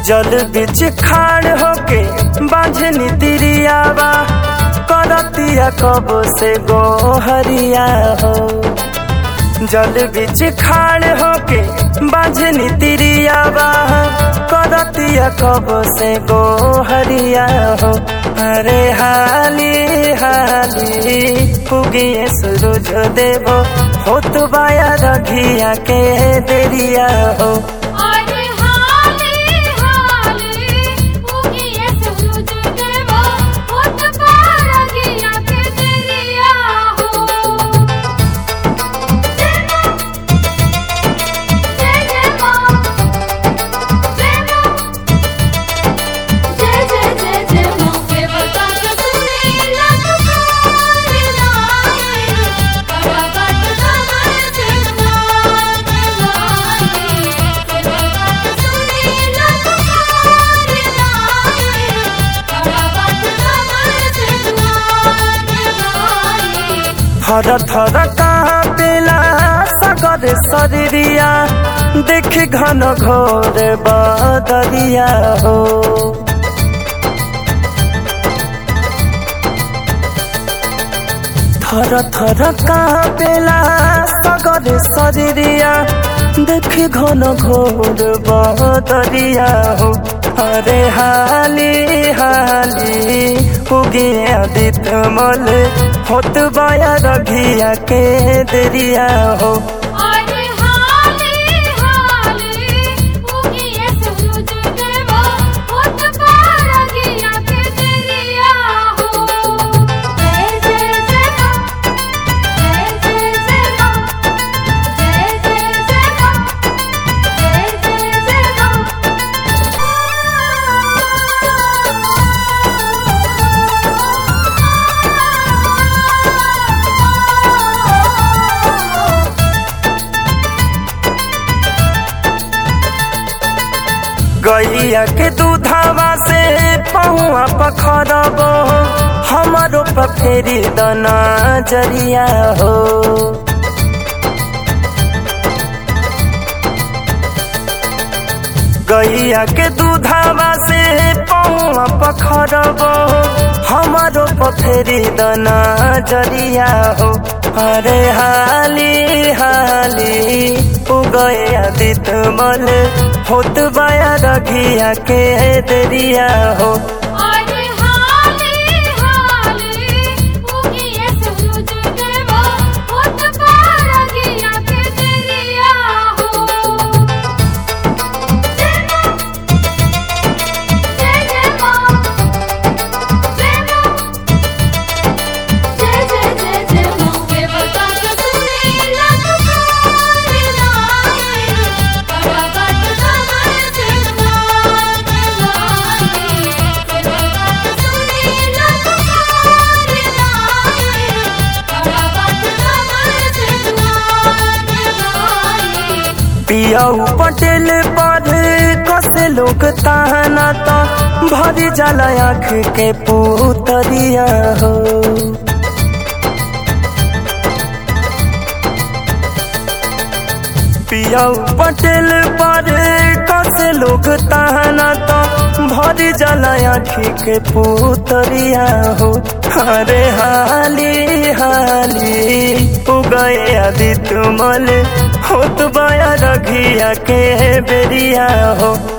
जल बिच खाड़ होके बांझनी तिरियावा करतिया कब से गोहरिया हो। जल बिच खाड़ होके बांझनी तिरियावा करतिया कब से गोहरिया हो। अरे हाली हाली पुगिए सूरज देवो होत बाया रघिया के देरिया हो। थर थर कांपेला सगर शरीरिया देख घन घोर बदरिया हो। थर थर कांपेला सगर शरीरिया देख घन घोर बदरिया हो। अरे हाली हाली उगे आदित्य मल होत बाया रघिया के देरिया हो। गैया के दूधावा से पहुआ पखरबो हमारो पफेरी दना जरिया हो। गैया के दूधावा से पहुआ पखरबो हमारो पफेरी दना जरिया हो। अरे हाली हाली उगए आदित्य मल होत बाया रघिया के देरिया हो। पियाऊ पटेल पर कसे लोग ताना तो भरी जाला आँख के पुतरिया हो। पियाऊ पटेल पर कसे लोग ताना तो भरी जाला आँख के पुतरिया हो। अरे हाली हाली उगए आदित्य मल होत बाया रघिया के बेरिया हो।